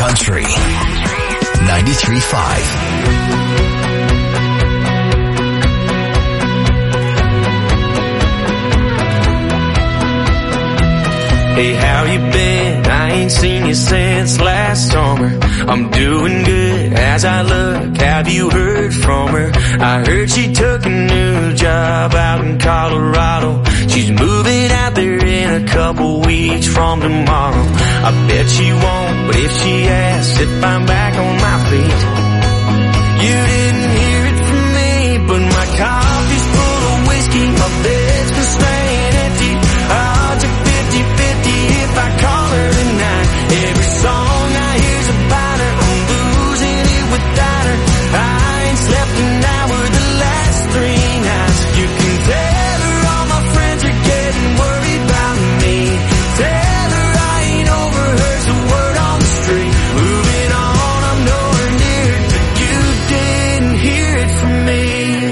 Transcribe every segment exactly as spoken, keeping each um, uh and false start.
Country ninety-three point five. Hey, how you been? I ain't seen you since last summer. I'm doing good as I look. Have you heard from her? I heard she took a new job out in Colorado. She's moving out there in a couple weeks from tomorrow. I bet she won't, but if she asks if I'm back on my feet, you didn't hear it from me, but my coffee's full of whiskey, my bed's been staying empty. I'll take fifty fifty if I call her tonight. Every song I hear's about her, I'm losing it without her. I ain't slept an hour the last three nights. You can tell her all my friends are getting worried about me. Tell her I ain't overheard the word on the street. Moving on, I'm nowhere near it, but you didn't hear it from me.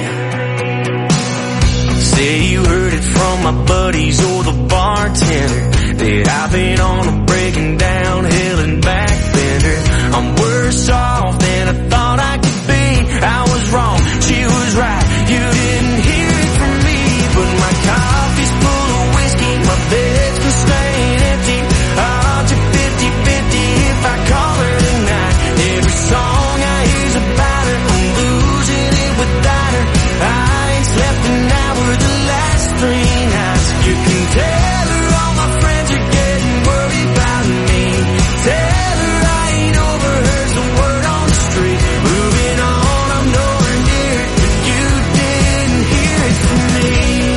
Say you heard it from my buddies or the bartender that I've been on a breaking down hill and back bender. I'm worse off than I thought I could be. I was wrong, she was right. You didn't hear it from me, but my coffee's full of whiskey, my bed's been staying empty. I'll take fifty fifty if I call her tonight. Every song I hear's about her, I'm losing it without her. I ain't slept an hour the last three nights. You can tell her all my friends are getting worried about me. Tell her I ain't overheard the word on the street. Moving on, I'm nowhere near it, but you didn't hear it from me.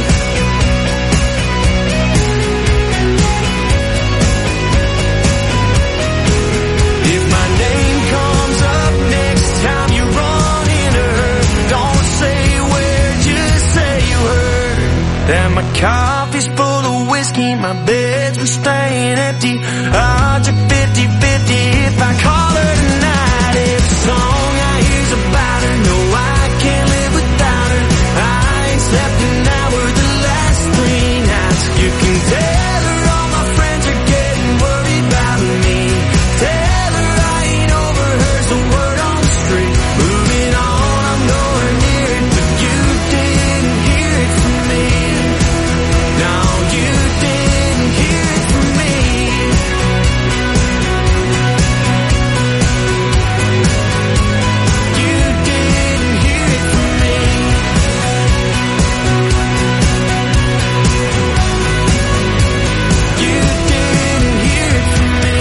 If my name comes up next time you run into her, don't say where, just say you heard that my coffee's full of whiskey, my bed's been staying empty. I'll take fifty fifty if I call her tonight. Every song I hear's about her, no, I can't live without her. I ain't slept an hour the last three nights. You can tell her all my friends are getting worried about me. Tell her I ain't overheard the word on the street. Moving on, I'm nowhere near it, but you didn't hear it from me. No, you didn't hear it from me. You didn't hear it from me. You didn't hear it from me.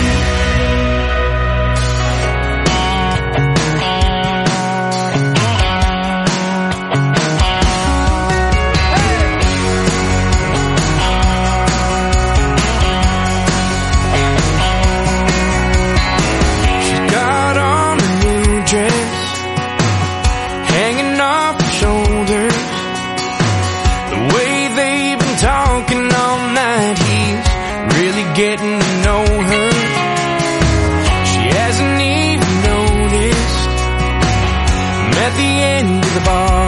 She got on a new dress, hanging off her shoulders. The way they've been talking all night, he's really getting to know her. She hasn't even noticed I'm at the end of the bar.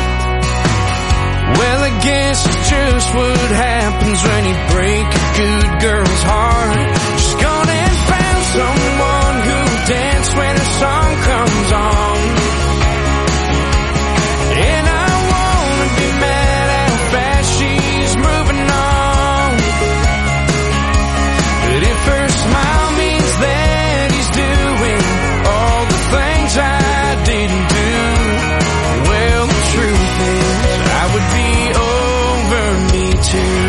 Well, I guess it's just what happens when you break a good girl's heart. She's gone and found someone who'll dance when her song comes on. And I wanna be mad how fast she's moving on. But if her smile means that he's doing all the things I didn't do, well, the truth is I would be over me too.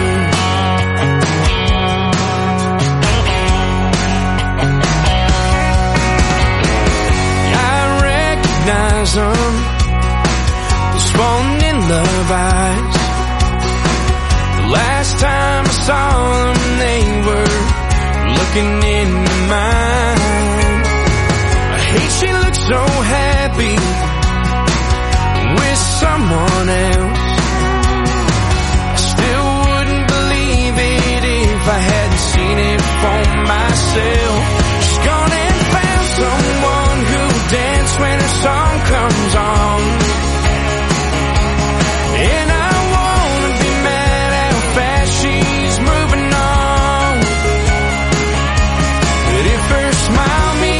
I recognize them, those falling in love eyes. The last time I saw them, they were looking into mine. I hate she looks so happy with someone else. I still wouldn't believe it if I hadn't seen it for myself. She's gone and found someone who'll dance when her song comes on. And I wanna be mad how fast she's moving on. But if her smile means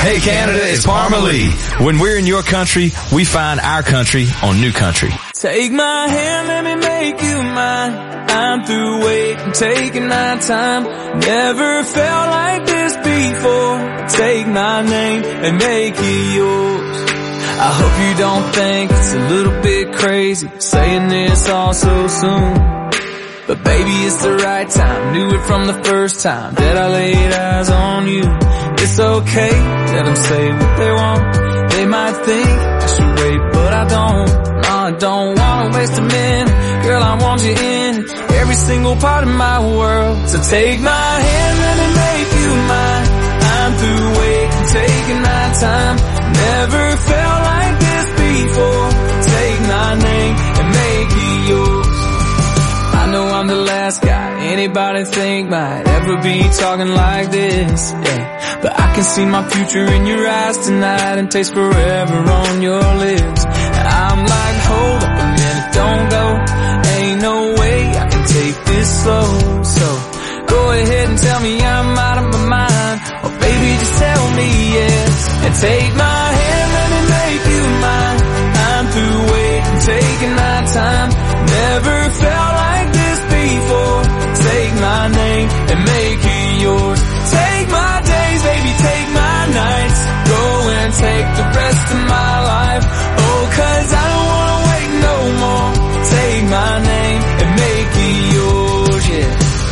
Hey Canada, it's Parma Lee. When we're in your country, we find our country on New Country. Take my hand, let me make you mine. I'm through waiting, taking my time. Never felt like this before. Take my name and make it yours. I hope you don't think it's a little bit crazy saying this all so soon. But baby, it's the right time. Knew it from the first time that I laid eyes on you. It's okay, let them say what they want. They might think I should wait, but I don't. No, I don't wanna waste a minute. Girl, I want you in every single part of my world. So take my hand, let me make you mine. I'm through waiting, taking my time. Never felt like this before. Take my name and make it yours. I know I'm the last guy anybody think might ever be talking like this, yeah. But I can see my future in your eyes tonight and taste forever on your lips. And I'm like, hold up a minute, don't go. Ain't no way I can take this slow. So go ahead and tell me I'm out of my mind. Or baby, just tell me yes. And take my hand, let me make you mine. I'm through waiting, taking my time. Never felt like this before. Take my name and make it yours. Take my days, baby, take my nights. Go and take the rest of my life. Oh, cause I don't wanna wait no more. Take my name and make it yours, yeah.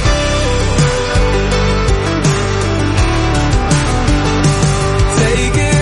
Take it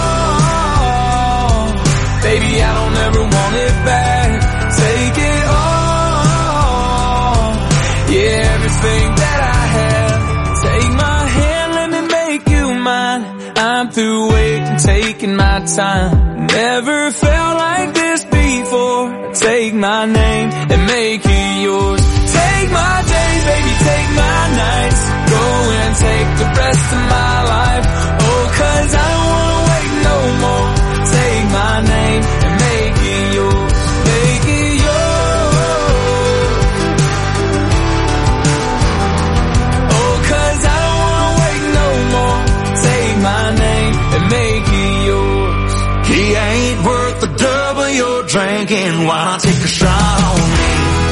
all. Baby, I don't ever want it back. Take it all. Yeah, everything that I have. Take my hand, let me make you mine. I'm through waiting, taking my time. Never felt like this before. Take my name and make it yours. Take my days, baby, take my nights. Go and take the rest of my life. Oh, cause I don't wanna wait no more. Take my name and make it yours. Make it yours. Oh, cause I don't wanna wait no more. Take my name and make it yours. He ain't worth the double you're drinking. Why not take a shot on me?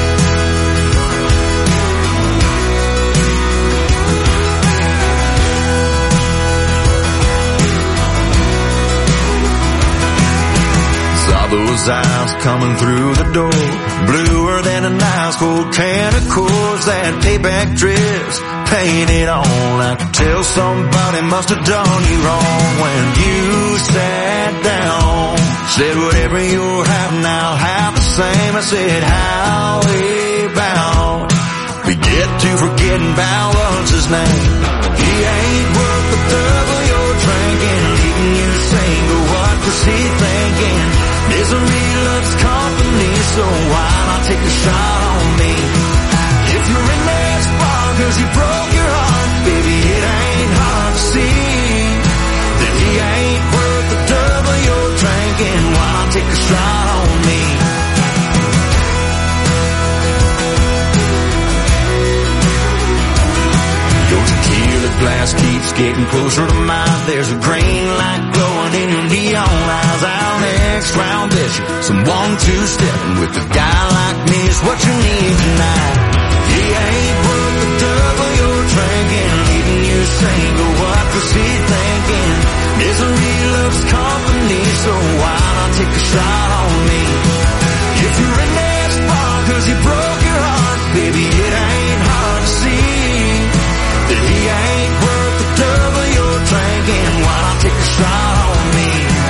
Saw those eyes coming through the door, bluer than an ice cold can of Coors. That payback dress painted on. I could tell somebody must have done you wrong when you sat down. Said whatever you're having, I'll have the same. I said how we bound. We get to forgetting about what's his name. He ain't worth the double you're drinking, leaving you single. What was he thinking? Misery loves company, so why not take a shot on me? If you're in that spot cause you broke your heart, baby, it ain't hard to see that he ain't worth the double you're drinking. Why not take a shot on me? Your tequila glass keeps getting closer to mine. There's a green light glowing in your neon eyes. Our next round, bet you some one two stepping with a guy like me is what you need tonight. He ain't worth the double you're drinking, leaving you single. What was he thinking? Misery loves company, so why not take a shot on me? If you're in that spot cause you broke your heart, baby, it ain't hard to see that he ain't worth the double you're drinking. Why not take a shot on me?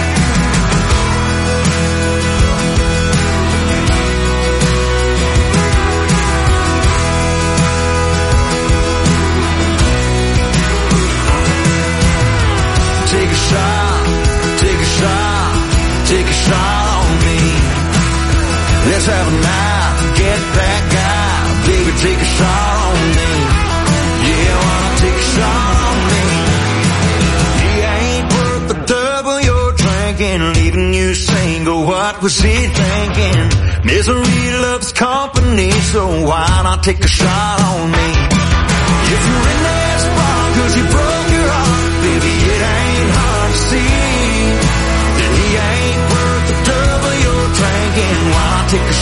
Take a shot, take a shot, take a shot on me. Let's have a night, get that guy, baby, take a shot on me. Yeah, wanna take a shot on me. He ain't worth the double you're drinking, leaving you single. What was he thinking? Misery loves company, so why not take a shot on me? If you're in that spot cause you broke your heart, baby, it ain't hard to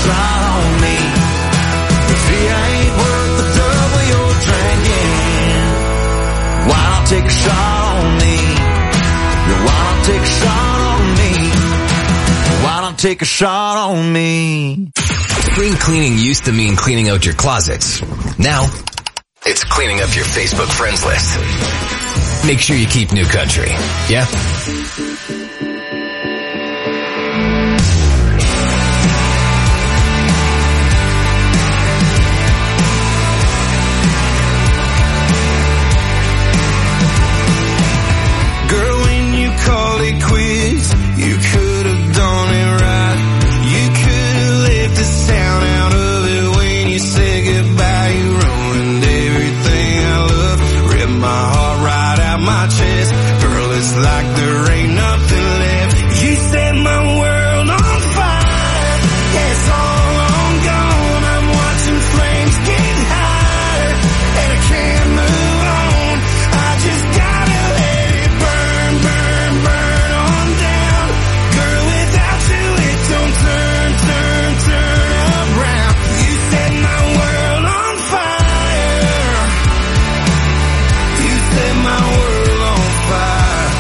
shot on me. See, I ain't worth the double you're drinking. Why not take a shot on me? Why not take a shot on me? Why not take a shot on me? Spring cleaning used to mean cleaning out your closets. Now, it's cleaning up your Facebook friends list. Make sure you keep New Country. Yeah? Girl, when you call it quits, you could have done it right. You could have left the sound out of it when you said goodbye. You ruined everything I love, ripped my heart right out my chest. Girl, it's like there ain't nothing left. You set my world on fire. Yeah, it's all on gone. I'm watching flames get higher, and I can't move on. I just gotta let it burn, burn, burn on down. Girl, without you it don't turn, turn, turn around. You set my world on fire. You set my world on fire.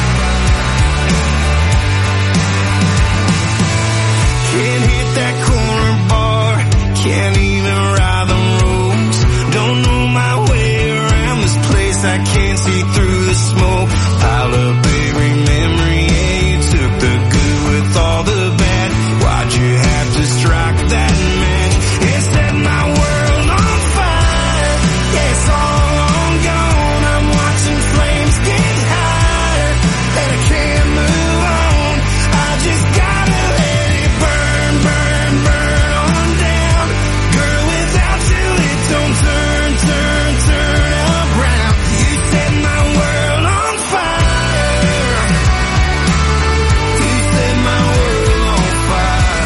Can't hit that corner bar, can't even ride the roads. Don't know my way around this place, I can't see through the smoke. Pile up every memory, yeah, you took the good with all the bad. Why'd you have to strike that match? It set my world on fire. Yeah, it's all on gone. I'm watching flames get higher, and I can't move on. I just gotta let it burn, burn, burn on down. Girl, without you it don't turn, turn, turn around. You set my world on fire. You set my world on fire.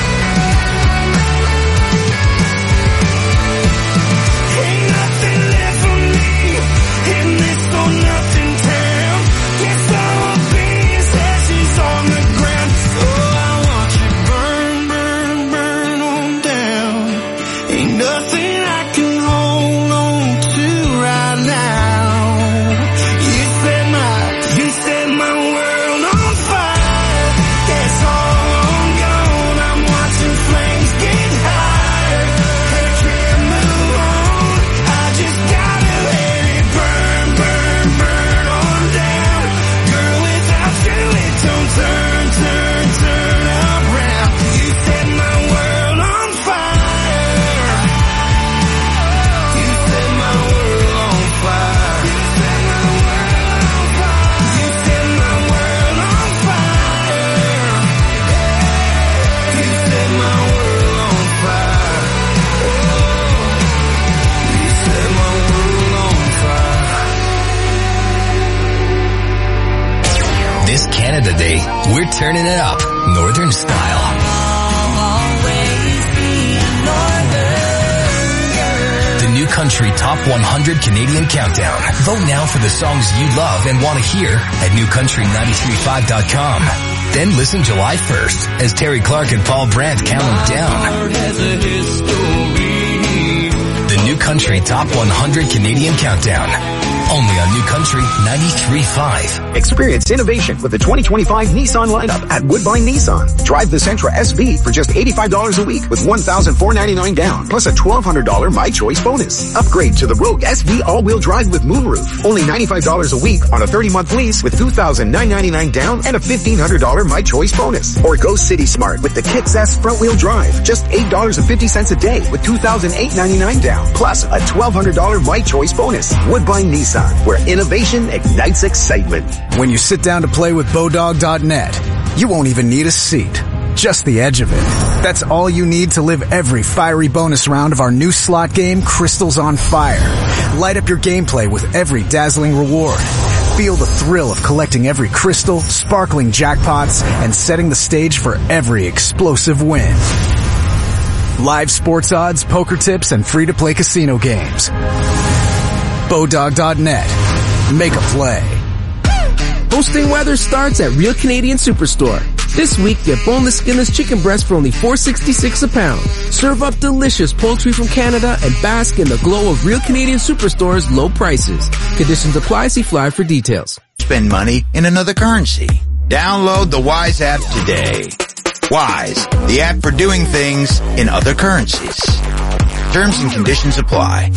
Ain't nothing left for me in this or nothing town. Guess I'll be as ashes on the ground. Oh, I want you burn, burn, burn on down. Ain't nothing I can hold on to right now. You set my, you set my world on fire. Yeah, it's all on gone. I'm watching flames get higher, and I can't move on. I just gotta let it burn, burn, burn on down. Girl, without you it don't turn, turn, turn around. You set my world on fire. You set my world on fire. You set my world on fire. You set my world on fire. You set my world on fire. Oh, you set my world on fire. This Canada Day, we're turning it up. Northern style. The New Country Top one hundred Canadian Countdown. Vote now for the songs you love and want to hear at new country nine three five dot com. Then listen July first as Terry Clark and Paul Brandt count them down. Heart has a history. The New Country Top one hundred Canadian Countdown. Only on New Country ninety-three point five. Experience innovation with the twenty twenty-five Nissan lineup at Woodbine Nissan. Drive the Sentra S V for just eighty-five dollars a week with one thousand four hundred ninety-nine dollars down, plus a twelve hundred dollars My Choice bonus. Upgrade to the Rogue S V all-wheel drive with moonroof. Only ninety-five dollars a week on a thirty-month lease with two thousand nine hundred ninety-nine dollars down and a fifteen hundred dollars My Choice bonus. Or go City Smart with the Kicks S front-wheel drive. Just eight dollars and fifty cents a day with two thousand eight hundred ninety-nine dollars down, plus a twelve hundred dollars My Choice bonus. Woodbine Nissan, where innovation ignites excitement. When you sit down to play with Bodog dot net, you won't even need a seat, just the edge of it. That's all you need to live every fiery bonus round of our new slot game, Crystals on Fire. Light up your gameplay with every dazzling reward. Feel the thrill of collecting every crystal, sparkling jackpots, and setting the stage for every explosive win. Live sports odds, poker tips, and free-to-play casino games. Bodog dot net. Make a play. Hosting weather starts at Real Canadian Superstore. This week, get boneless, skinless chicken breast for only four dollars and sixty-six cents a pound. Serve up delicious poultry from Canada and bask in the glow of real Canadian superstores' low prices. Conditions apply. See flyer for details. Spend money in another currency. Download the Wise app today. Wise, the app for doing things in other currencies. Terms and conditions apply.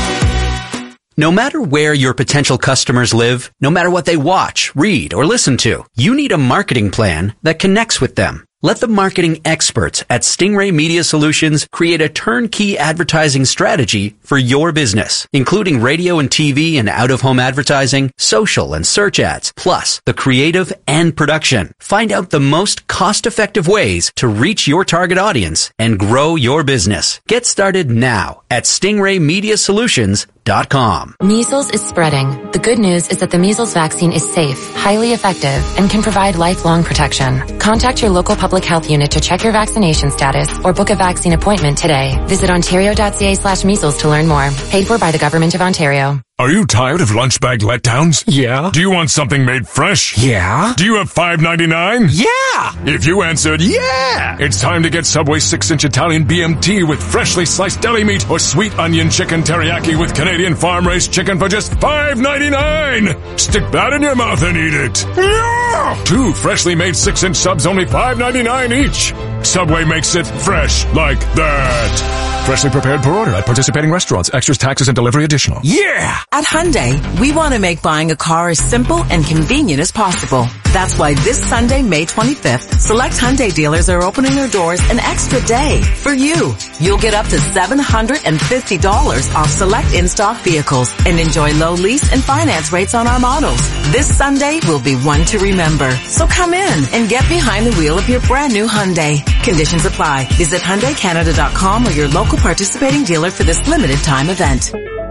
No matter where your potential customers live, no matter what they watch, read, or listen to, you need a marketing plan that connects with them. Let the marketing experts at Stingray Media Solutions create a turnkey advertising strategy for your business, including radio and T V and out-of-home advertising, social and search ads, plus the creative and production. Find out the most cost-effective ways to reach your target audience and grow your business. Get started now at stingray media solutions dot com. Measles is spreading. The good news is that the measles vaccine is safe, highly effective, and can provide lifelong protection. Contact your local public health unit to check your vaccination status or book a vaccine appointment today. Visit ontario.ca slash measles to learn more. Paid for by the Government of Ontario. Are you tired of lunch bag letdowns? Yeah. Do you want something made fresh? Yeah. Do you have five ninety-nine? Yeah. If you answered yeah, it's time to get Subway six inch Italian B M T with freshly sliced deli meat or sweet onion chicken teriyaki with Canadian farm-raised chicken for just five ninety-nine. Stick that in your mouth and eat it. Yeah. Two freshly made six inch subs, only five ninety-nine each. Subway makes it fresh like that. Freshly prepared per order at participating restaurants. Extras, taxes, and delivery additional. Yeah! At Hyundai, we want to make buying a car as simple and convenient as possible. That's why this Sunday, May twenty-fifth, select Hyundai dealers are opening their doors an extra day for you. You'll get up to seven hundred fifty dollars off select in-stock vehicles and enjoy low lease and finance rates on our models. This Sunday will be one to remember. So come in and get behind the wheel of your brand new Hyundai. Conditions apply. Visit Hyundai Canada dot com or your local participating dealer for this limited time event.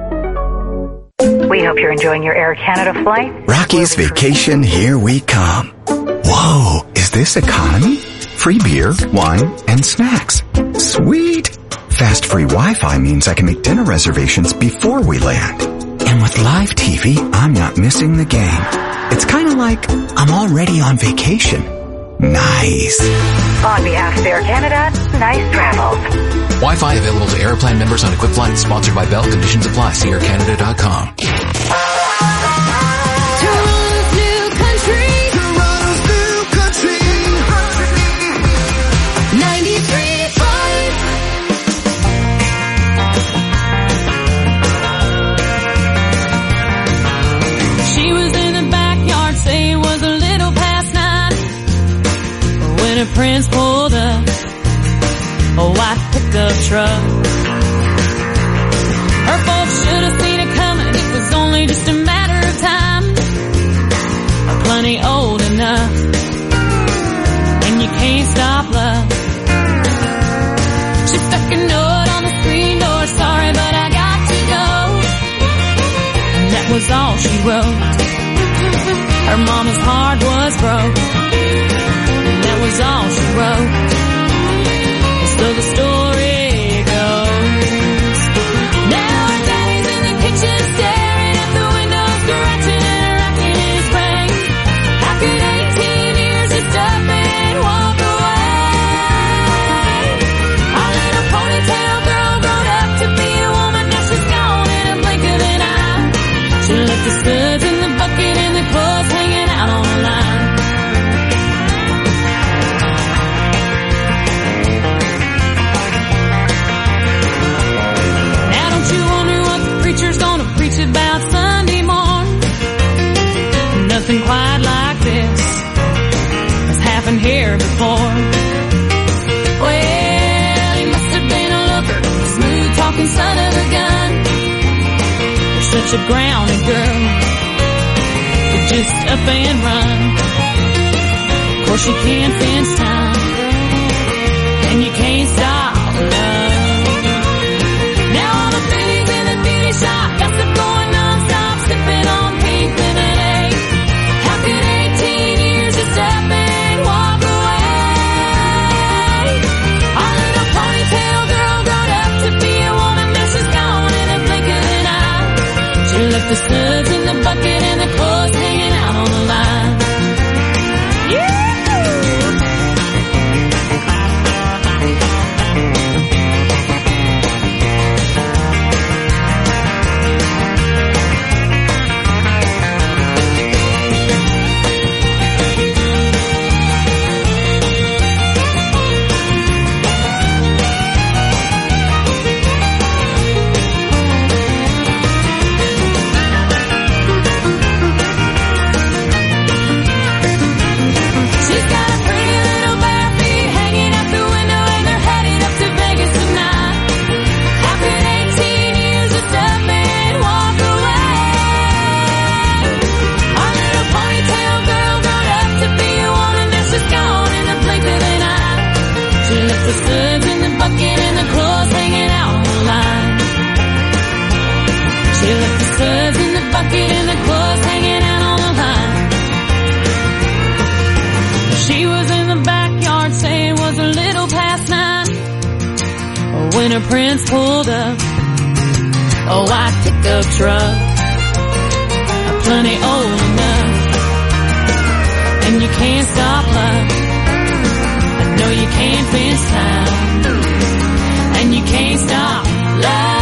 We hope you're enjoying your Air Canada flight. Rocky's Vacation, here we come. Whoa, is this economy? Free beer, wine, and snacks. Sweet. Fast free Wi-Fi means I can make dinner reservations before we land. And with live T V, I'm not missing the game. It's kind of like I'm already on vacation. Nice. On behalf of Air Canada, nice travels. Wi-Fi available to Airplan members on equipped flights. Sponsored by Bell. Conditions apply. See air canada dot com. A Prince pulled up a white pickup truck. Her folks should have seen it coming. It was only just a matter of time. Plenty old enough, and you can't stop love. She stuck a note on the screen door. Sorry, but I got to go. And that was all she wrote. Her mama's heart was broke. That was all she wrote. So the story goes. Now her daddy's in the kitchen staring at the window, scratching and racking his brain. How could eighteen years just up and walk away? Our little ponytail girl grown up to be a woman. Now she's gone in a blink of an eye. She left the studs in the bucket and the clothes hanging out on the line. Preacher's gonna preach about Sunday morn. Nothing quite like this has happened here before. Well, he must have been a looker, smooth talking son of a gun. You're such a grounded girl, you just up and run. Of course you can't fence time, and you can't stop love. Shop, gossip going non-stop, sipping on pink lemonade. How could eighteen years just up and walk away? Our little ponytail girl grown up to be a woman, now she's gone in a blink of an eye. She left the studs in the bucket and the clothes hanging out on the line. Yeah! fingerprints pulled up. A white pickup truck, plenty old enough. And you can't stop love. I know you can't fence time. And you can't stop love.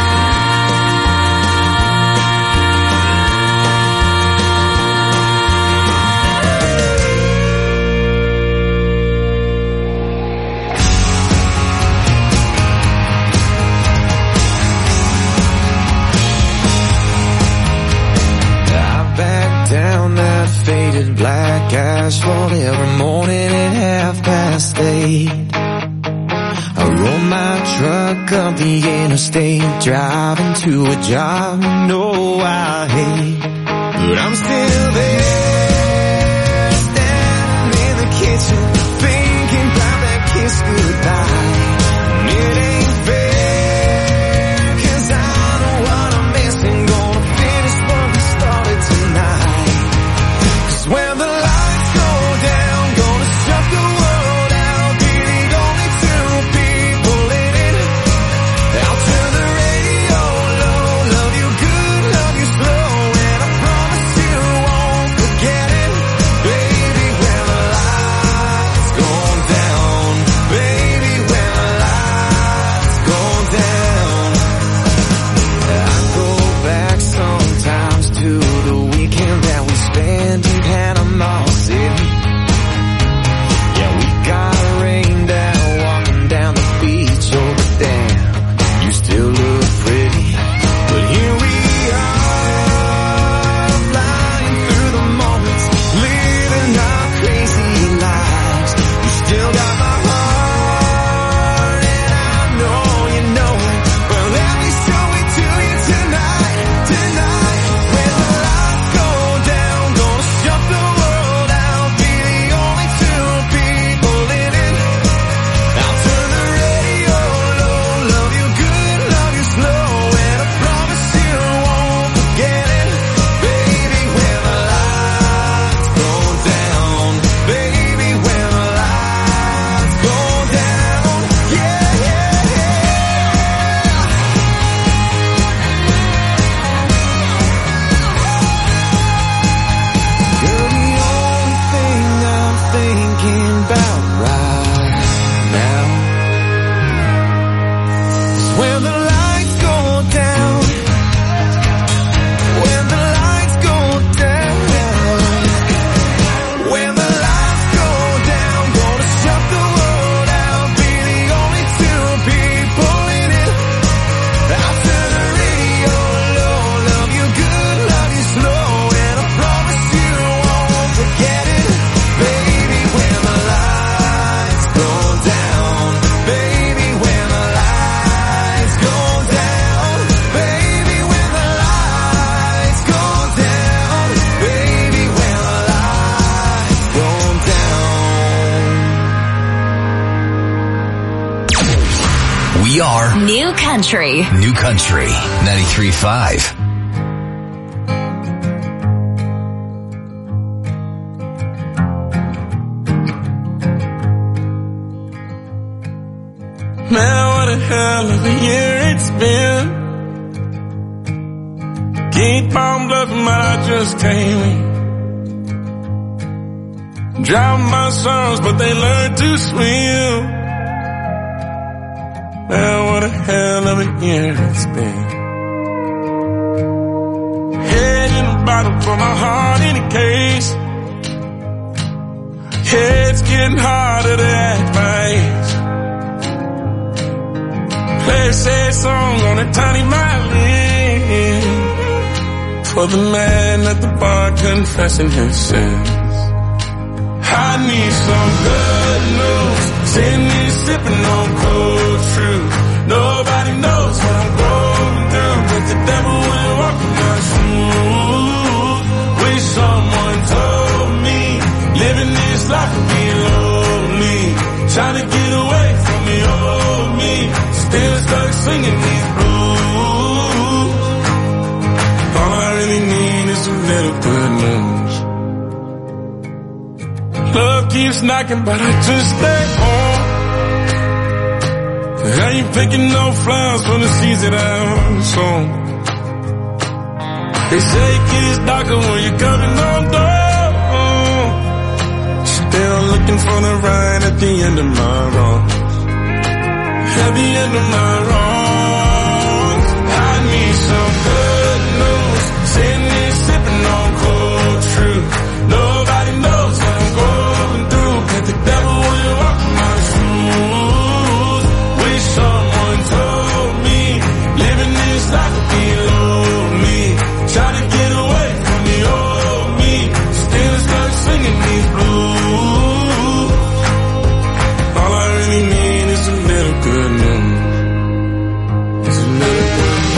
Down that faded black asphalt every morning at half past eight. I roll my truck up the interstate, driving to a job you know I hate. But I'm still there, standing in the kitchen, thinking about that kiss goodbye. And it ain't fair, 'cause I know what I'm missing. Gonna finish what we started tonight. When the lights go down, gonna shut the world out, be the only two people in it. I'll turn the radio low, love you good, love you slow, and I promise you won't forget it. Baby, when the lights go down, baby, when the lights go down. I go back sometimes to the weekend that we spent in Panama City. Yeah, we got rained out walking down the beach. Oh, but damn, you still look pretty. But here we are, flying through the moments, living our crazy lives. You still got my heart, and I know you know it. Well, let me show it to you tonight, tonight. When the lights go down, gonna shut the world out, be the only two people in it. I'll turn the radio low, love you good, love you slow, and I promise you won't forget it. Baby, when the lights go down, baby, when the lights go down, yeah, yeah, yeah. You're the only thing I'm thinking about right now. 'Cause when the lights go down, when the lights go down, when the lights go down, gonna shut the world out, be the only two people in it. I'll turn the radio low, love you good, love you slow, and I promise you won't forget it. Baby, when the lights go down, baby, when the lights go down, baby, when the lights go down, baby, when the lights go down. We are New Country. New Country ninety-three point five. Man, what a hell of a year it's been. Keep on bluffing, but I just can't win. Drown my sons, but they learn to swim. Man, what a hell of a year it's been. Head in the bottom for my heart in a case. It's getting harder to act my age. Play a sad song on a tiny violin for the man at the bar confessing his sins. I need some good news, sitting here sipping on cold truth. Nobody knows what I'm going through, but the devil will walk in my shoes. Wish someone told me living this life would be lonely. Trying to get away from the old me, still stuck singing these blues. All I really need is a little good news. Love keeps knocking, but I just stay home. How you picking no flowers from the seeds that I've sown? They say it gets darker when you're coming on door. Still looking for the ride at the end of my wrongs. At the end of my wrongs, I need some good news. Sitting here sipping on cold truth. Nobody knows what I'm going through. Let the devil will walk my shoes. Wish someone told me living this life would be lonely. Try to get away from the old me. Still stuck singing these blues. All I really need is a little good news. It's a little good news.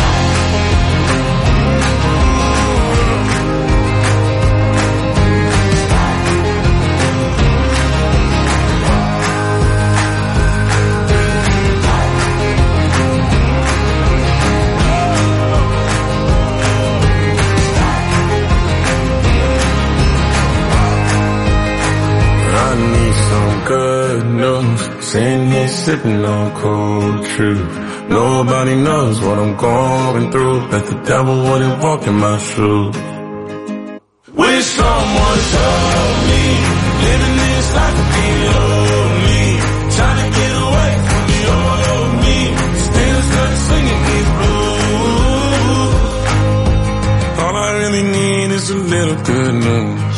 I need some good news. Sitting here sipping on cold truth. Nobody knows what I'm going through. That the devil wouldn't walk in my shoes. Wish someone told me living this life would be lonely. Trying to get away from the old me. Still stuck singing these blues. All I really need is a little good news.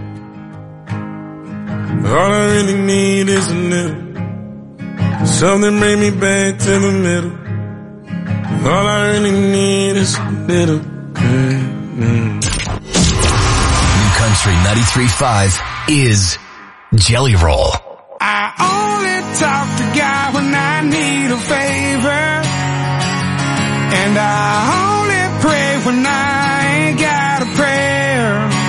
All I really need is a little. Something bring me back to the middle. All I really need is a little good news. New Country ninety-three point five is Jelly Roll. I only talk to God when I need a favor. And I only pray when I ain't got a prayer.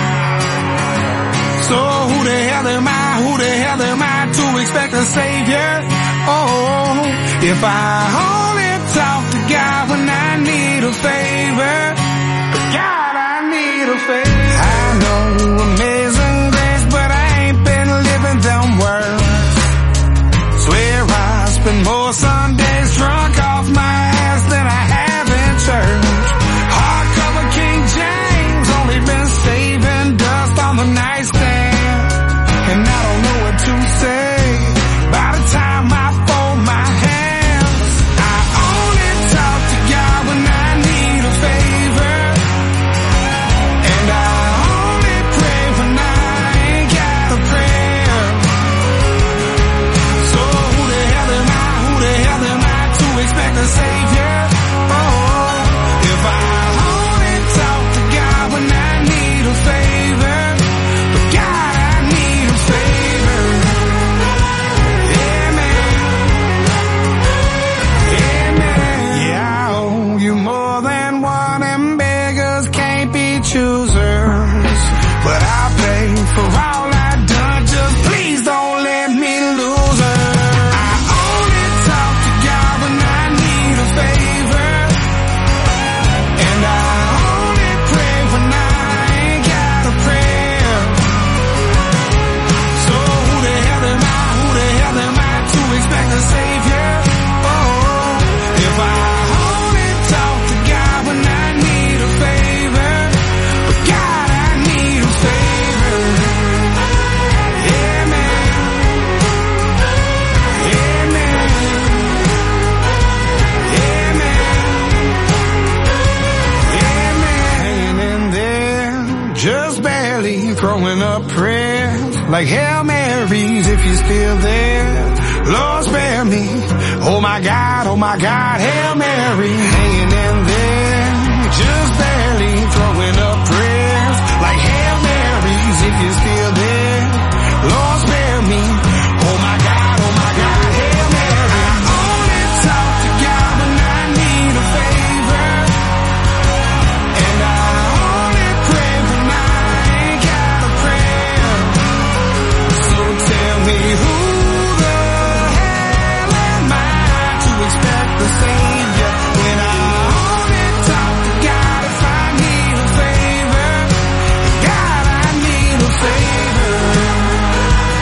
So who the hell am I? Who the hell am I to expect a savior? Oh, if I only talk to God when I need a favor. God, I need a favor. I know amazing grace, but I ain't been living them words. Swear I spend more Sundays drunk off my ass than I have in church. Hardcover King James, only been saving dust on the nightstand. And I don't know what to say. By the time I fold my hands, I only talk to God when I need a favor. And I only pray when I ain't got a prayer. So who the hell am I? Who the hell am I to expect a savior? Oh, if I only talk to God when I need a favor. But God, I need a favor. Yeah, man. Yeah, man. Yeah, I owe you more than one, and beggars can't be choosers. But I'll pay for all I've done, just please don't let me lose her. I only talk to God when I need a favor. And I only pray when I ain't got a prayer. So who the hell am I? Who the hell am I to expect a savior? Oh, if I only talk to God when I need a favor. But God, I need a favor. Yeah, man. Yeah, man. Yeah, man. Yeah, man. Hanging in there, just barely throwing up prayers like Hail Marys if you're still there. Lord, spare me. Oh my God, oh my God, Hail Mary. Hanging in there, just barely throwing up prayers like Hail Marys if you're still there. Lord, spare me. Oh my God, oh my God, Hail Mary. I only talk to God when I need a favor. And I only pray when I ain't got a prayer. So tell me who the hell am I to expect the savior when I only talk to God if I need a favor. God, I need a favor.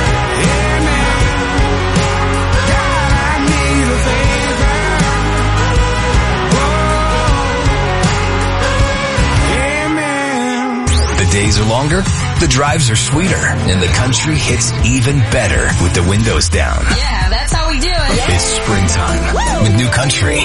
days are longer, the drives are sweeter, and the country hits even better with the windows down. Yeah, that's how we do it. It's springtime Woo! With New Country.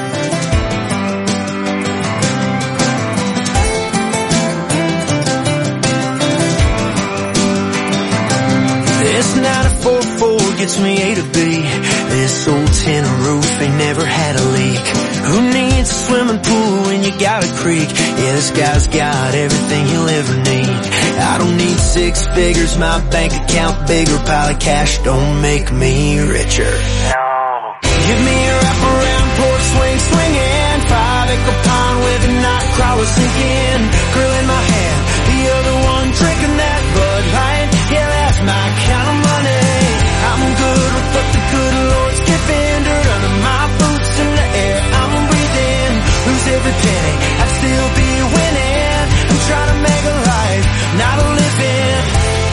This nine four four gets me A to B. This old tin roof ain't never had a leak. Who needs a swimming pool when you got a creek? Yeah, this guy's got everything you'll ever need. I don't need six figures, my bank account bigger. Pile of cash don't make me richer. No. Give me a wraparound porch swing swinging, five acre pond with a night crawler sinking, girl in my hand, the other one drinking that Bud Light. Yeah, that's my kind of money. I'm good with what the good Lord's giving. Dirt under my boots in the air I'm breathing. Lose every penny, I'd still be winning. I'm trying to make a life, not a living.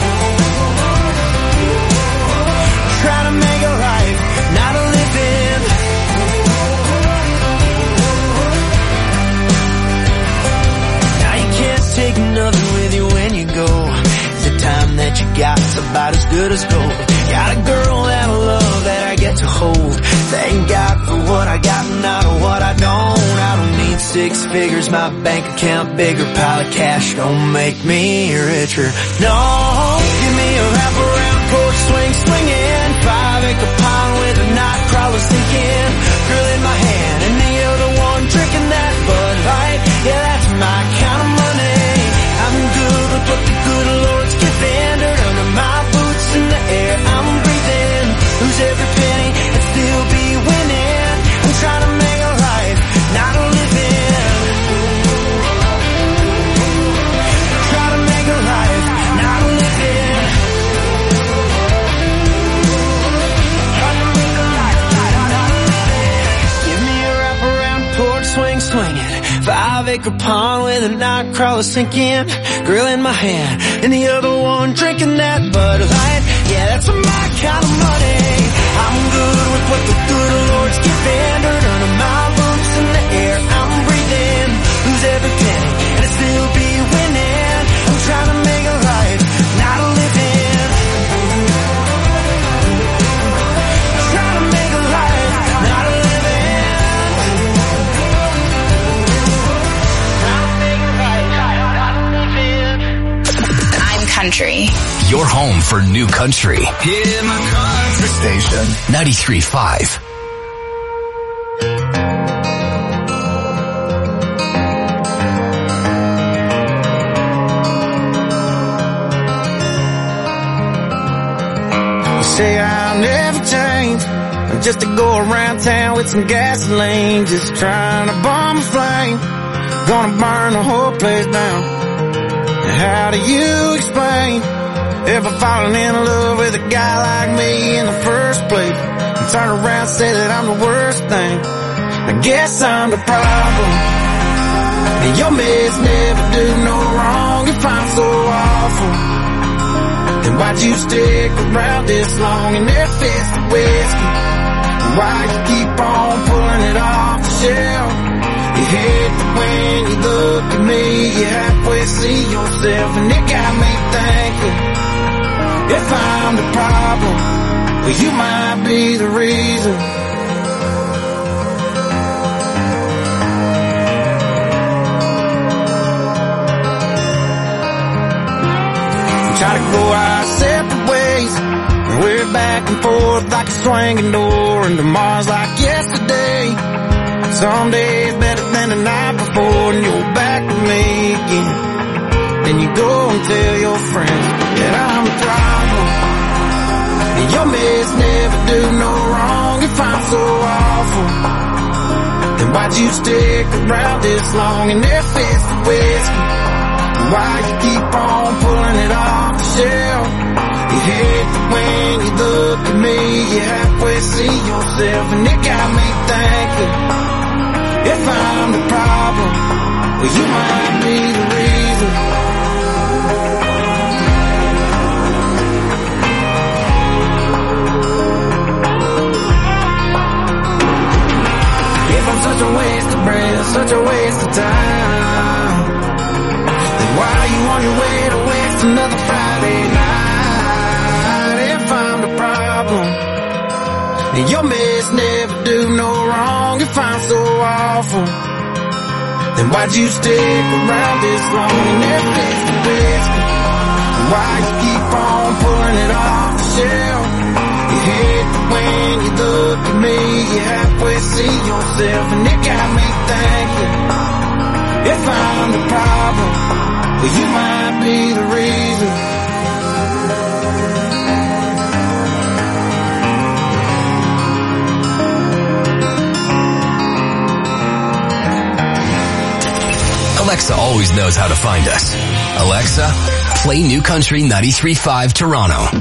Trying to make a life, not a living. Now you can't take nothing with you when you go. The time that you got's about as good as gold. Got a girl that I love that I get to hold. Thank God for what I got and not what I don't. I don't need six figures, my bank account bigger. Pile of cash don't make me richer. No, give me a wraparound porch swing swinging, five acre pond with a night crawler sinking, girl in my hand and the other one drinking that Bud Light. Yeah, that's my kind of money. I'm good with what the good Lord's giving. Dirt under my boots in the air I'm breathing. Lose every penny and still be winning. I'm trying to make a life, not a living. Try to make a life, not a living. Try to make a life, not a living. Give me a wraparound porch swing swinging, five acre pond with a night crawler sinking, girl in my hand and the other one drinking that Bud Light. Yeah, that's my kind of money. I'm good with what the good Lord's giving. Dirt under my boots in the air I'm breathing. Lose every penny and I'd still be winning. I'm trying to make a life, not a living. Trying to make a life, not a living. I'm country. Your home for New Country. Hear my country station. ninety-three point five. You say I'll never change. I'm just to go around town with some gasoline, just trying to bomb a flame. Gonna burn the whole place down. How do you explain ever falling in love with a guy like me in the first place and turn around and say that I'm the worst thing? I guess I'm the problem. And your mess never do no wrong if I'm so awful. Then why'd you stick around this long in their fist of whiskey? And why you keep on pulling it off the shelf? You hate that when you look at me, you halfway see yourself, and it got me thinking, if I'm the problem, well you might be the reason. We try to go our separate ways, and we're back and forth like a swinging door, and tomorrow's like yesterday. Some days better than the night before, and you're back with me again. Then you go and tell your friends that I'm the problem. And your mess never do no wrong if I'm so awful. Then why'd you stick around this long in their fist of whiskey? And why you keep on pulling it off the shelf? You hate that when you look at me, you halfway see yourself, and it got me thinking, if I'm the problem, well you might be the reason. If I'm such a waste of breath, such a waste of time, then why are you on your way to And your mess never do no wrong if I'm so awful. Then why'd you stick around this long and never taste the whiskey? And why you keep on pulling it off the shelf? You hate that when you look at me, you halfway see yourself. And it got me thinking, if I'm the problem, well, you might be the reason. Alexa always knows how to find us. Alexa, play New Country ninety-three point five Toronto.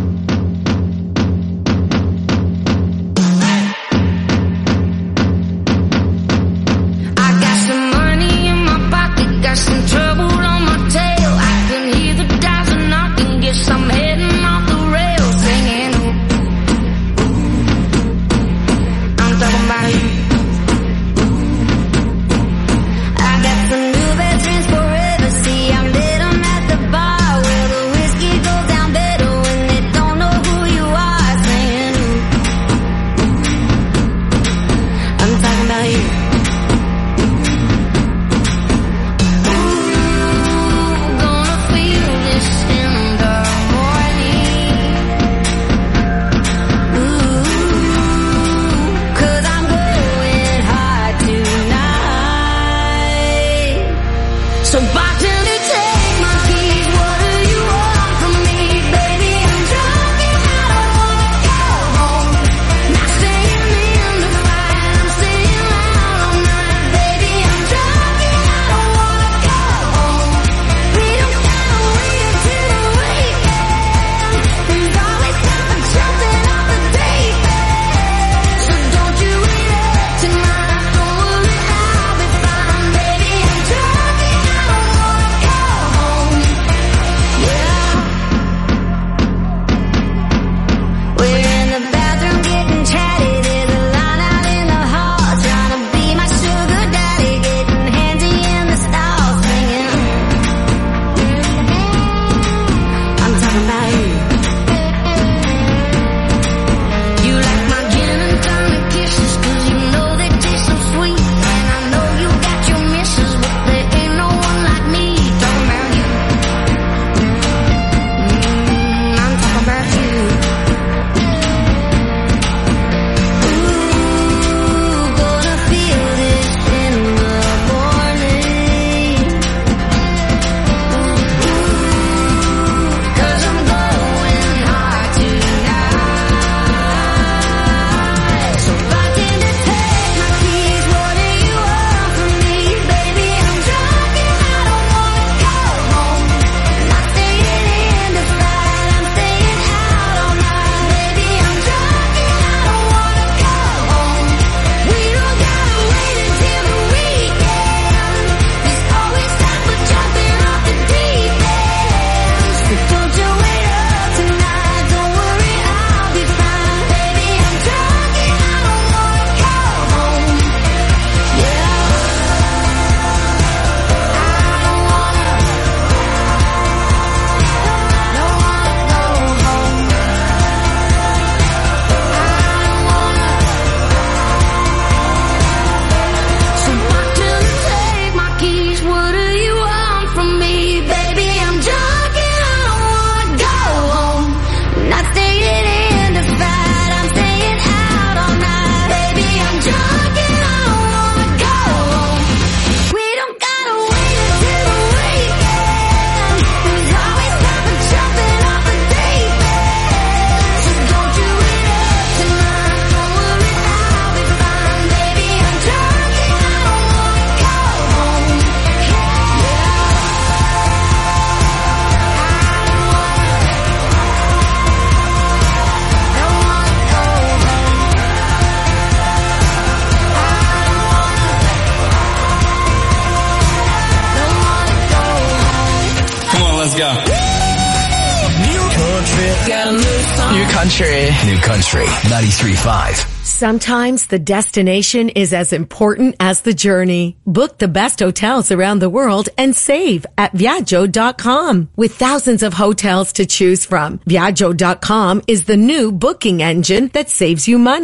New Country. New Country ninety-three point five. Sometimes the destination is as important as the journey. Book the best hotels around the world and save at Viaggio dot com. With thousands of hotels to choose from, Viaggio dot com is the new booking engine that saves you money.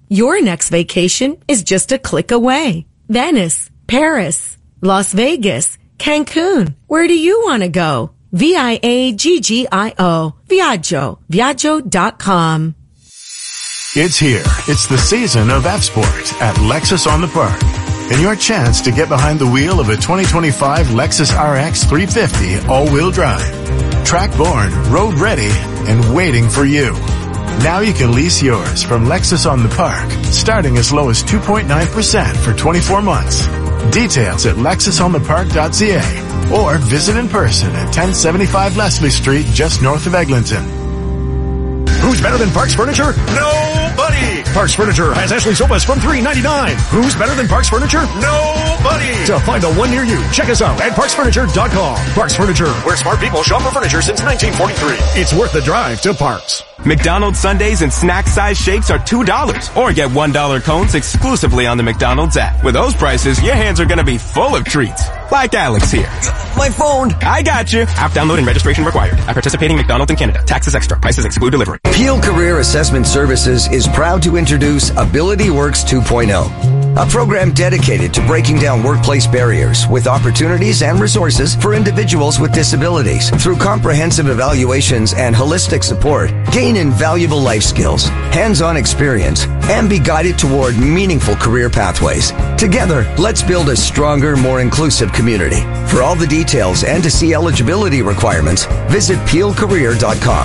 Your next vacation is just a click away. Venice, Paris, Las Vegas, Cancun. Where do you want to go? V I A G G I O. Viaggio. Viaggio dot com. It's here. It's the season of F-Sport at Lexus on the Park. And your chance to get behind the wheel of a twenty twenty-five Lexus R X three fifty all-wheel drive. Track-born, road-ready, and waiting for you. Now you can lease yours from Lexus on the Park, starting as low as two point nine percent for twenty-four months. Details at lexus on the park dot c a or visit in person at ten seventy-five Leslie Street, just north of Eglinton. Who's better than Parks Furniture? Nobody! Parks Furniture has Ashley sofas from three ninety-nine. Who's better than Parks Furniture? Nobody! To find the one near you, check us out at parks furniture dot com. Parks Furniture, where smart people shop for furniture since nineteen forty-three. It's worth the drive to Parks. McDonald's sundaes and snack-sized shakes are two dollars. Or get one dollar cones exclusively on the McDonald's app. With those prices, your hands are gonna be full of treats. Like Alex here. My phone! I got you! App download and registration required. At participating McDonald's in Canada. Taxes extra. Prices exclude delivery. Peel Career Assessment Services is proud to introduce AbilityWorks two point oh. A program dedicated to breaking down workplace barriers with opportunities and resources for individuals with disabilities. Through comprehensive evaluations and holistic support, gain invaluable life skills, hands-on experience, and be guided toward meaningful career pathways. Together, let's build a stronger, more inclusive community. For all the details and to see eligibility requirements, visit peel career dot com.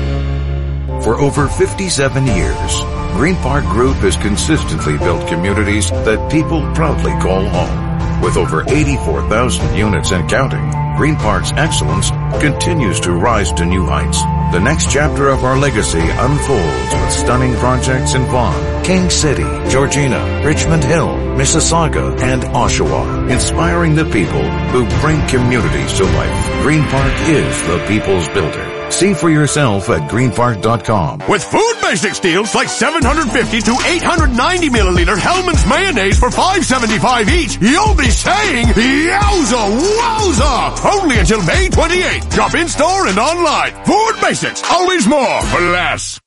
For over fifty-seven years, Green Park Group has consistently built communities that people proudly call home. With over eighty-four thousand units and counting, Green Park's excellence continues to rise to new heights. The next chapter of our legacy unfolds with stunning projects in Vaughan, King City, Georgina, Richmond Hill, Mississauga, and Oshawa, inspiring the people who bring communities to life. Green Park is the people's builder. See for yourself at green park dot com. With Food Basics deals like seven hundred fifty to eight hundred ninety milliliter Hellmann's mayonnaise for five seventy-five each, you'll be saying, yowza wowza! Only until May twenty-eighth. Shop in store and online. Food Basics, always more for less.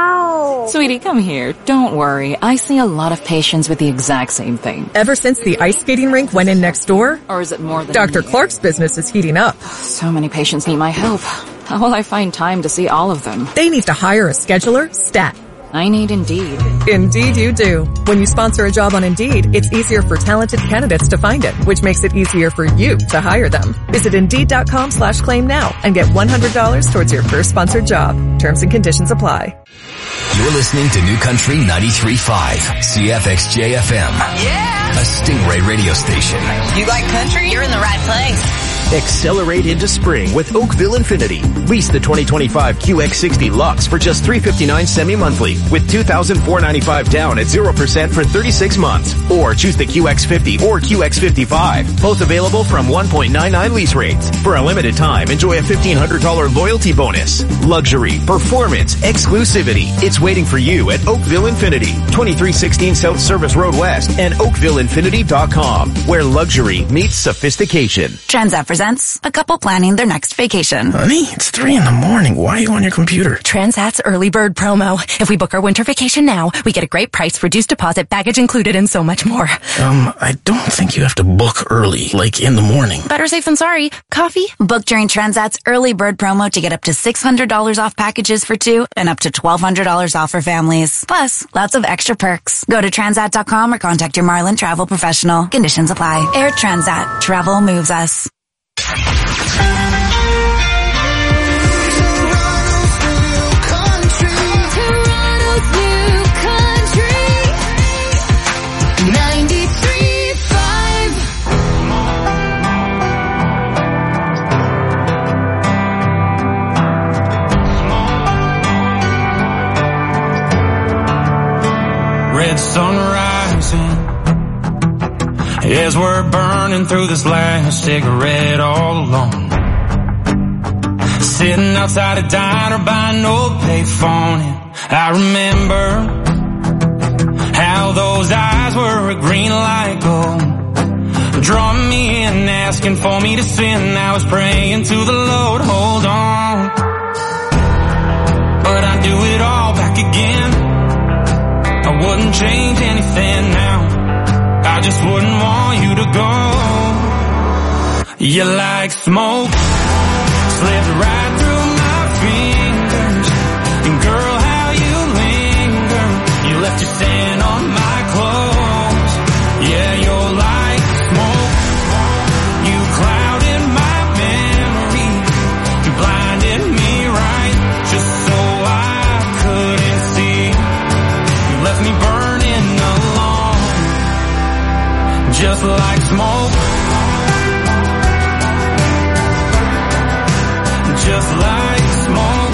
Ow! Sweetie, come here. Don't worry. I see a lot of patients with the exact same thing. Ever since the ice skating rink went in next door? Or is it more than Doctor Clark's business is heating up. So many patients need my help. How will I find time to see all of them? They need to hire a scheduler, stat. I need Indeed. Indeed you do. When you sponsor a job on Indeed, it's easier for talented candidates to find it, which makes it easier for you to hire them. Visit Indeed.com slash claim now and get one hundred dollars towards your first sponsored job. Terms and conditions apply. You're listening to New Country ninety-three point five, C F X J F M. Yeah! A Stingray radio station. You like country? You're in the right place. Accelerate into spring with Oakville Infinity. Lease the twenty twenty-five Q X sixty Lux for just three hundred fifty-nine dollars semi-monthly with two thousand four hundred ninety-five dollars down at zero percent for thirty-six months. Or choose the Q X fifty or Q X fifty-five. Both available from one point nine nine lease rates. For a limited time, enjoy a fifteen hundred dollars loyalty bonus. Luxury, performance, exclusivity. It's waiting for you at Oakville Infinity. twenty-three sixteen South Service Road West and oakville infinity dot com, where luxury meets sophistication. Transat presents a couple planning their next vacation. Honey, it's three in the morning. Why are you on your computer? Transat's early bird promo. If we book our winter vacation now, we get a great price, reduced deposit, baggage included, and so much more. Um, I don't think you have to book early, like in the morning. Better safe than sorry. Coffee? Book during Transat's early bird promo to get up to six hundred dollars off packages for two and up to twelve hundred dollars off for families. Plus, lots of extra perks. Go to transat dot com or contact your Marlin travel professional. Conditions apply. Air Transat. Travel moves us. Red sun rising as we're burning through this last cigarette all alone. Sitting outside a diner by no payphone, and I remember how those eyes were a green light gold, drawing me in, asking for me to sin. I was praying to the Lord, hold on, but I'd do it all back again. I wouldn't change go. You're like smoke, slipped right through my fingers. And girl, how you linger. You left your scent on my clothes. Yeah, you're like smoke. You clouded my memory. You blinded me right, just so I couldn't see. You left me burning alone, just like smoke. Just like smoke.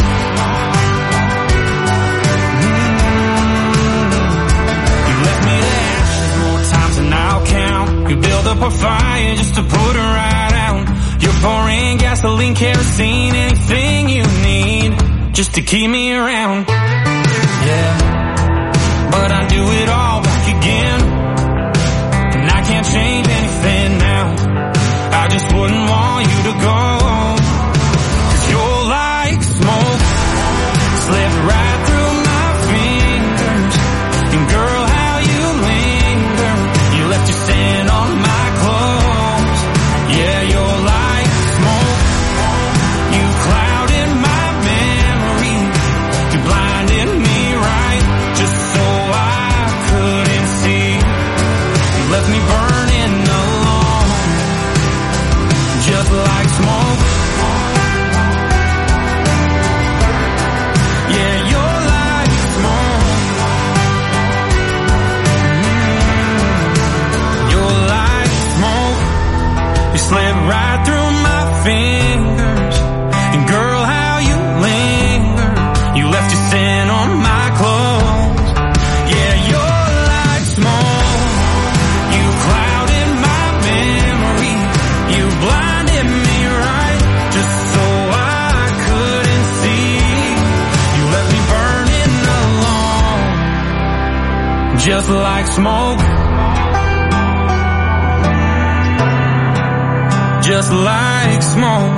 Mm-hmm. You left me the ashes more times than I'll count. You build up a fire just to put her right out. You're pouring gasoline, kerosene, anything you need, just to keep me around. Yeah, but I do it all back again, and I can't change anything now. I just wouldn't want you to go. You're like smoke, slipped right through my fingers. And girl, how you linger. You left your scent on my clothes. Yeah, you're like smoke. You clouded my memory. You blinded me right, just so I couldn't see. You left me burning alone, just like smoke. Slid right through my fingers. And girl, how you linger. You left your scent on my clothes. Yeah, you're like smoke. You clouded my memory. You blinded me right, just so I couldn't see. You left me burning alone, just like smoke. Just like smoke.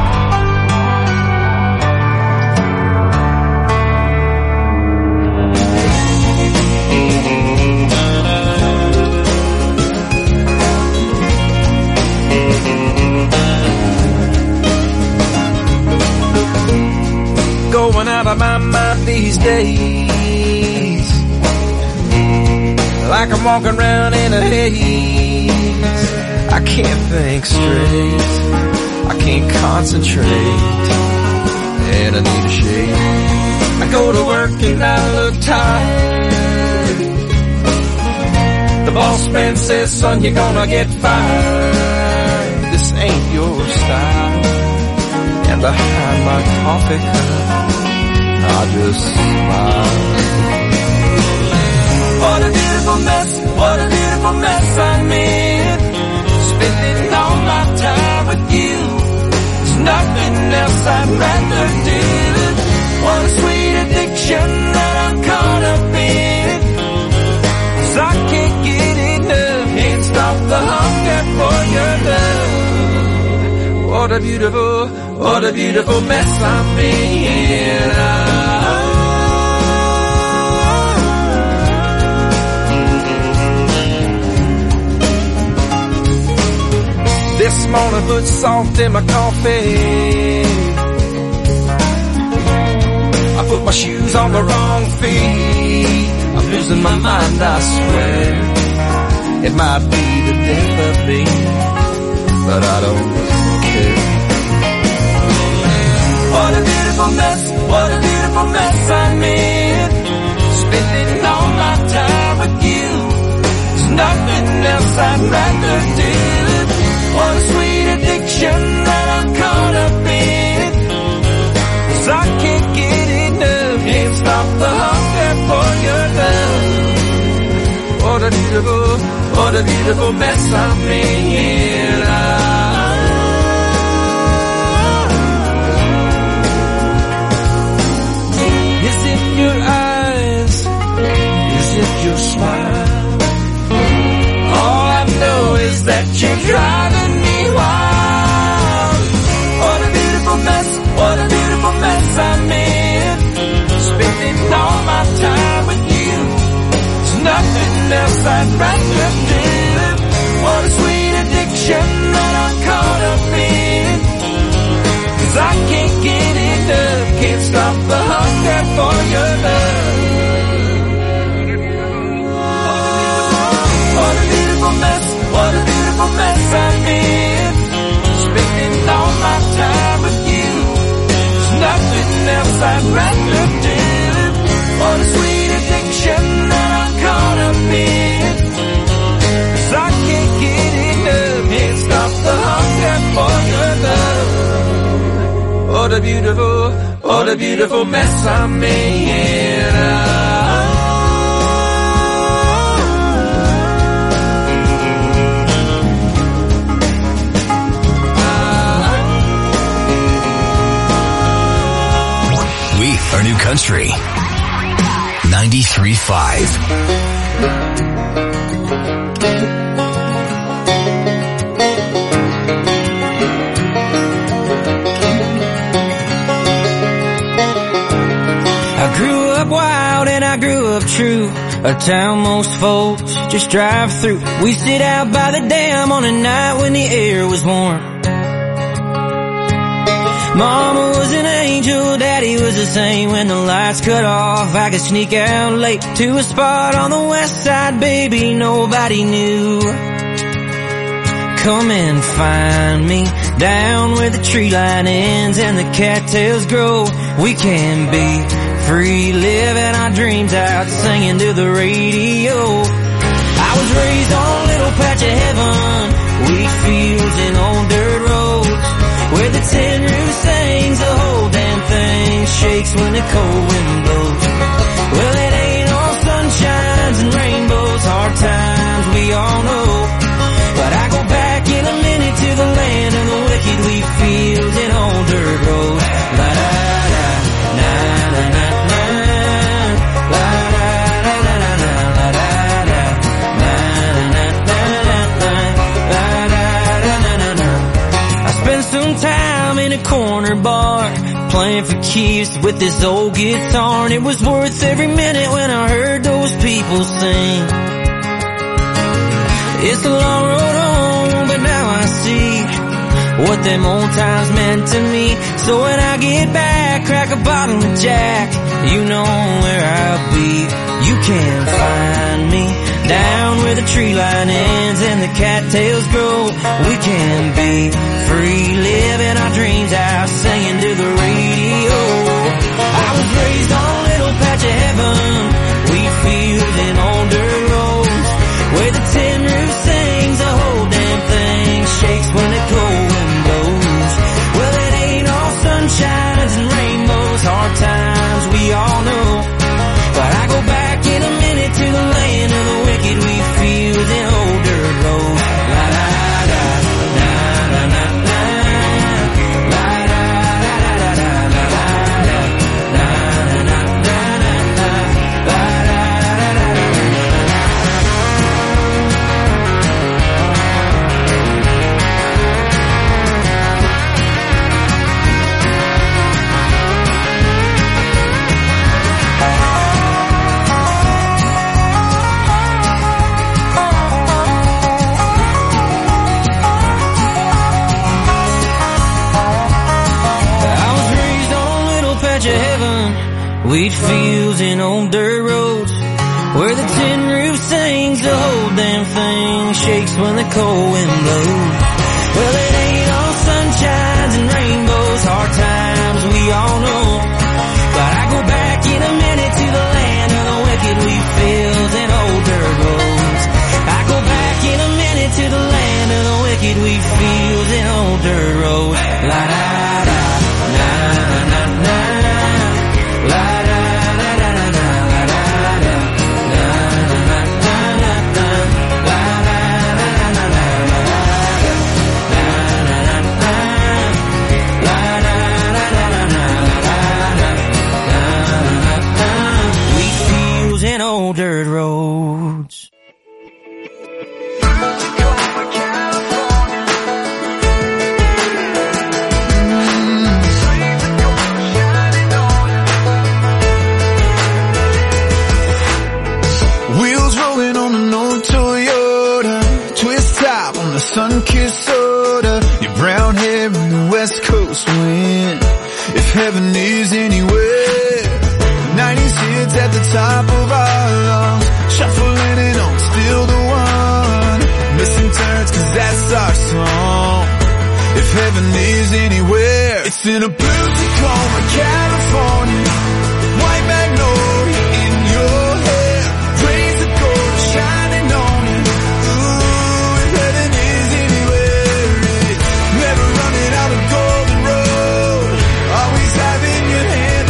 Going out of my mind these days, like I'm walking around in a haze. I can't think straight, I can't concentrate, and I need a shake. I go to work and I look tired. The boss man says, son, you're gonna get fired. This ain't your style. And behind my coffee cup, I just smile. What a beautiful mess, what a beautiful mess I'm in. Spending all my time with you. There's nothing else I'd rather do. What a sweet addiction that I'm caught up in. 'Cause I can't get enough, can't stop the hunger for your love. What a beautiful, what a beautiful mess I'm in. This morning put salt in my coffee. I put my shoes on the wrong feet. I'm losing my mind, I swear. It might be the death of me, but I don't care. What a beautiful mess, what a beautiful mess I'm in. Spending all my time with you. There's nothing else I'd rather do. What a sweet addiction that I'm caught up in. 'Cause I can't get enough, can't stop the hunger for your love. What a beautiful, what a beautiful mess I'm in. Is it your eyes? Is it your smile? All I know is that you're driving me wild. What a beautiful mess, what a beautiful mess I'm in. Spending all my time with you. There's nothing else I'd rather do. What a sweet a beautiful mess I'm making. We are New Country ninety-three point five. I grew up wild and I grew up true, a town most folks just drive through. We sit out by the dam on a night when the air was warm. Mama was an angel, Daddy was the same. When the lights cut off, I could sneak out late to a spot on the west side, baby, nobody knew. Come and find me down where the tree line ends and the cattails grow. We can be free, living our dreams out, singing to the radio. I was raised on a little patch of heaven, wheat fields and old dirt roads, where the tin roof sings, the whole damn thing shakes when the cold wind blows. Well, it ain't all sunshines and rainbows, hard times we all know, but I go back in a minute to the land of the wicked, wheat fields and old dirt roads. La da da, na na na na, la da da da da da, la da da, na na na na na, la da da da da da. I spent some time in a corner bar, playing for keeps with this old guitar, and it was worth every minute when I heard those people sing. It's a long road home, but now I see what them old times meant to me. So when I get back, crack a bottle of Jack, you know where I'll be. You can find me down where the tree line ends and the cattails grow. We can be free, living our dreams out, singing to the radio. I was raised on a little patch of heaven, wheat fields and old dirt roads, where the tin roof sings, the whole damn thing shakes when the cold wind blows. Well, it ain't all sunshines and rainbows, hard times we all know, but I go back in a minute to the land of the wicked, wheat fields and old dirt roads. La da da, na na na na, la da da da da, la da da, na na na na na, la da da da da. Wheat fields and old dirt roads, where the tin roof sings, the whole damn thing shakes when the cold wind blows. Well, it ain't all sunshines and rainbows, hard times we all know, but I go back in a minute to the land of the wicked, wheat fields and old dirt roads. I go back in a minute to the land of the wicked, wheat fields and old dirt roads. La da da, na na na, la da da da da da, la da da, na na na na na, la da da da da da, la da da, na na na na, la da da da da da, la da da, na na na. Wheat fields and old dirt roads. Sun-kissed soda, your brown hair in the west coast wind. If heaven is anywhere, nineties hits at the top of our lungs, shuffling it on, still the one. Missing turns, cause that's our song. If heaven is anywhere, it's in a blue Tacoma, California, white magnolia in your hair, rays of gold shining on you. Never running out of golden road, always having your hand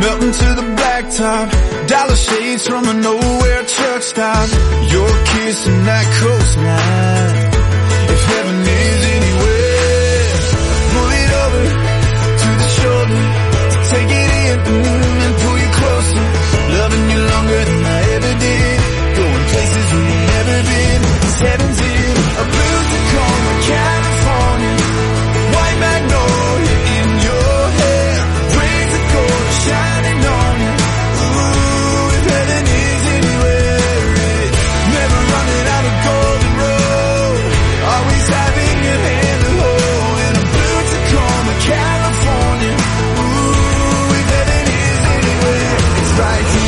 melting to the blacktop, dollar shades from a nowhere truck stop. Your kiss and that coastline. If heaven is anywhere, pull it over to the shoulder, take it in mm, and pull you closer. Loving you longer than I ever did, going places we ain't never been. It's heaven's in a blue Tacoma, California, white magnolia in your hair, rays of gold shining on you. Ooh, if heaven is anywhere, never running out of golden road, always having your hand to hold in a blue Tacoma, California. Ooh, if heaven is anywhere, it's right here.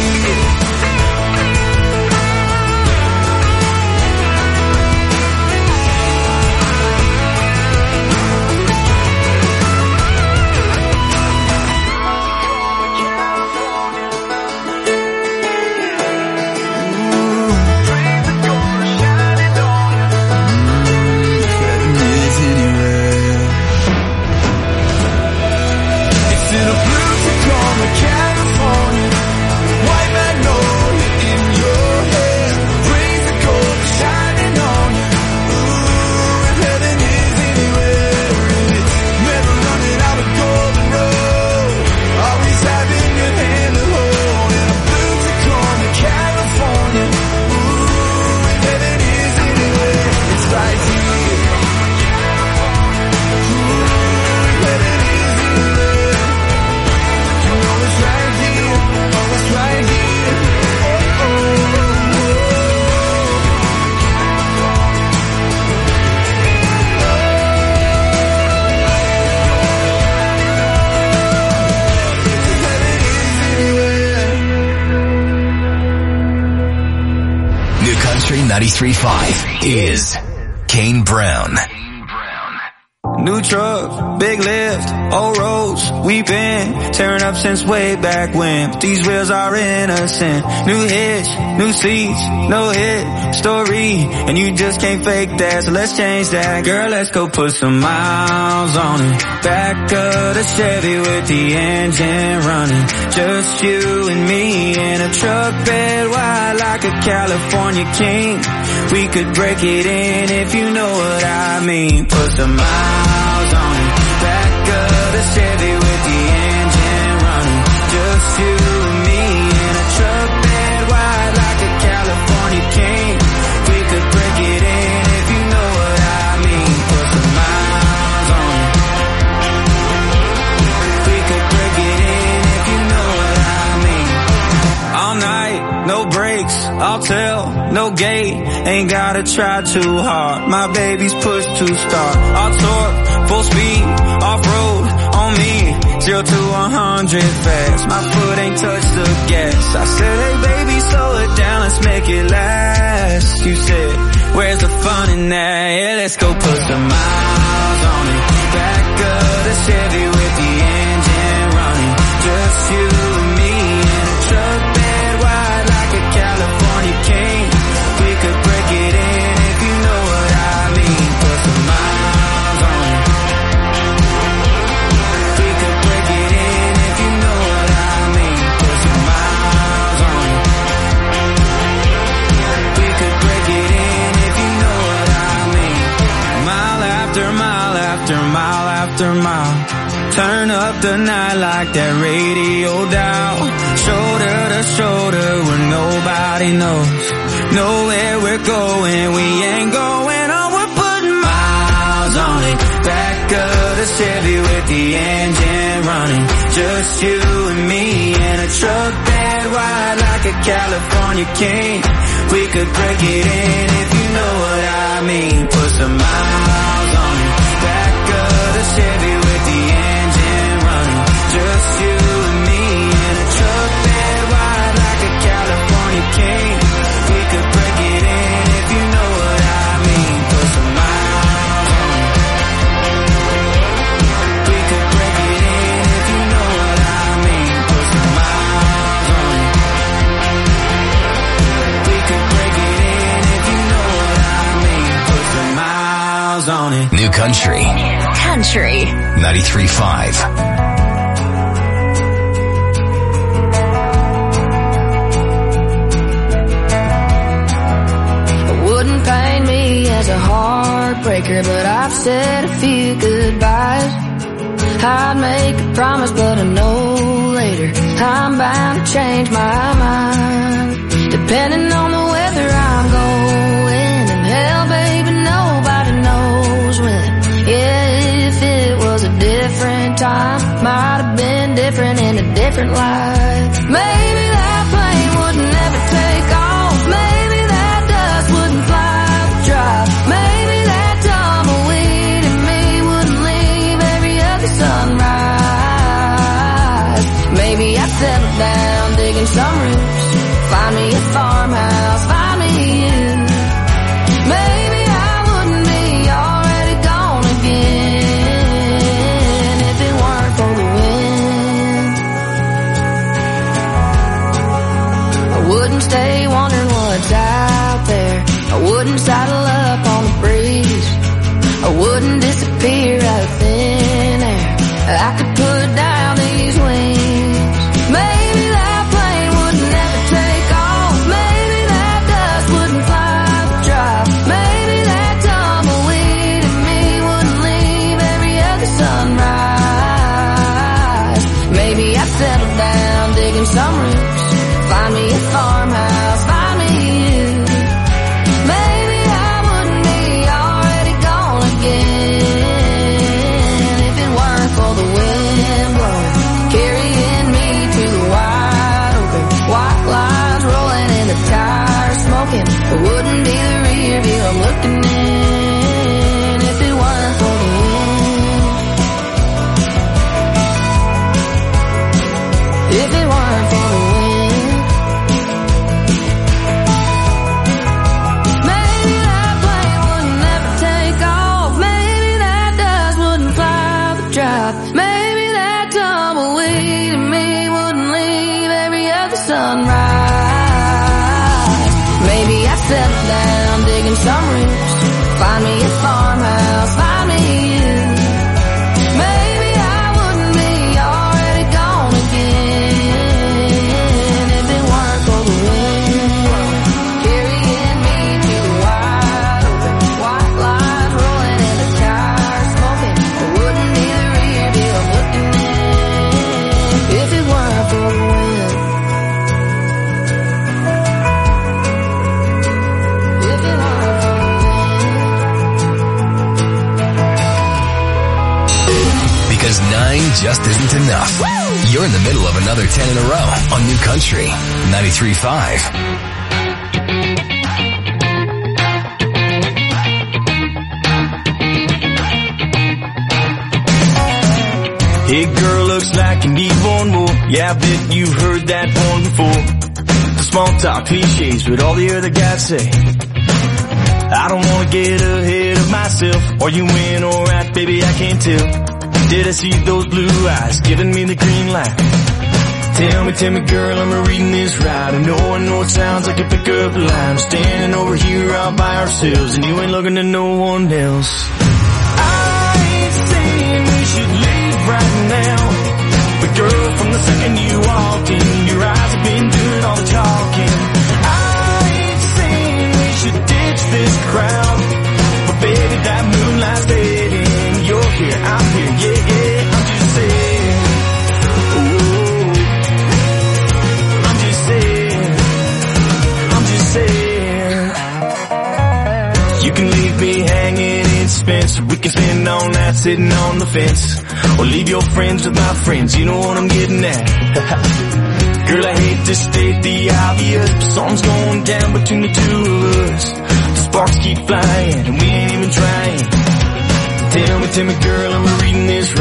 ninety-three point five is Kane Brown. New truck, big lift, old roads, we've been tearing up since way back when. But these wheels are innocent. New hitch, new seats, no hit story, and you just can't fake that, so let's change that. Girl, let's go put some miles on it. Back of the Chevy with the engine running. Just you and me in a truck bed wide like a California king. We could break it in if you know what I mean. Put some miles on it. Back of the Chevy with the engine running. Just you and me in a truck bed wide like a California king. We could break it in if you know what I mean. Put some miles on it. We could break it in if you know what I mean. All night, no breaks, I'll tell, no gate. Ain't gotta try too hard, my baby's push to start. I'll torque, full speed, off-road, on me, zero to one hundred fast. My foot ain't touched the gas. I said, hey baby, slow it down, let's make it last. You said, where's the fun in that? Yeah, let's go put some miles on it. Back of the Chevy with the engine running. Just you and me in a truck bed wide like a California king. We could break it in if you know what I mean. Put some miles on it. We could break it in if you know what I mean. Put some miles on it. We could break it in if you know what I mean. Mile after mile after mile after mile. Turn up the night like that radio dial. Shoulder to shoulder where nobody knows. Nowhere we're going, we ain't going on. We're putting miles on it. Back of the Chevy with the engine running. Just you and me in a truck bed wide like a California king. We could break it in if you know what I mean. Put some miles on it. Back of the Chevy with the engine running. Just you and me in a truck bed wide like a California king. We could break it in if you know what I mean. Put some miles on it. We could break it in if you know what I mean. Put some miles on it. We could break it in if you know what I mean. Put some miles on it. New Country. Country. ninety-three point five. said a few goodbyes. I'd make a promise, but I know later I'm bound to change my mind. Depending on the weather I'm going, and hell, baby, nobody knows when. Yeah, if it was a different time, might have been different in a different life. Maybe that plane would never take off. Maybe that dust wouldn't fly the drive. Maybe that tumbleweed in me wouldn't leave every other sunrise. Maybe I'd settle down digging some roots, find me a farmhouse, find me you. Maybe I wouldn't be already gone again if it weren't for the wind. I wouldn't stay wondering what's out there. I wouldn't saddle up on the breeze. I wouldn't disappear out of thin air. I could put down these wings. Maybe that plane would never take off. Maybe that dust wouldn't fly the drive. Maybe that tumbleweed in me wouldn't leave every other sunrise. Maybe I'd settle down digging some roots, find me a farmhouse, find me you. Maybe I wouldn't be already gone again if it weren't for the wind blowing, carrying me to the wide open. White lines rolling and the tires smoking. It wouldn't be the rear view I'm looking in if it weren't for the wind. If it weren't for the wind. Maybe that plane would never take off. Maybe that dust wouldn't fly the drive. Maybe that tumbleweed in me wouldn't leave every other sunrise. Maybe I'd settle down digging some roots, find me a farmhouse, find me you. Maybe I wouldn't be already gone again if it weren't for the wind, carrying me to the wide open. White lines rolling and the tires smoking. It wouldn't be the rear view I'm looking in if it weren't for the wind. If it weren't for the Because nine just isn't enough. You're in the middle of another ten in a row on New Country ninety-three point five. Hey girl, looks like you need one more. Yeah, I bet you've heard that one before. The small talk cliches, but all the other guys say, I don't wanna get ahead of myself. Are you in alright, baby? I can't tell. Did I see those blue eyes giving me the green light? Tell me, tell me, girl, am I reading this right? I know, I know it sounds like a pickup line. Standing over here all by ourselves, and you ain't looking to no one else. I ain't saying we should leave right now, but girl, from the second you walked in, your eyes have been doing all the talking. I ain't saying we should ditch this crowd, but baby, that moonlight's fading. You're here, I'm here, yeah, yeah. I'm just saying, ooh, I'm just saying, I'm just saying. You can leave me hanging in suspense. We can spend all night sitting on the fence, or leave your friends with my friends. You know what I'm getting at. Girl, I hate to state the obvious, but something's going down between the two of us. The sparks keep flying, and we ain't even trying. Tell me, tell me, girl, am I reading this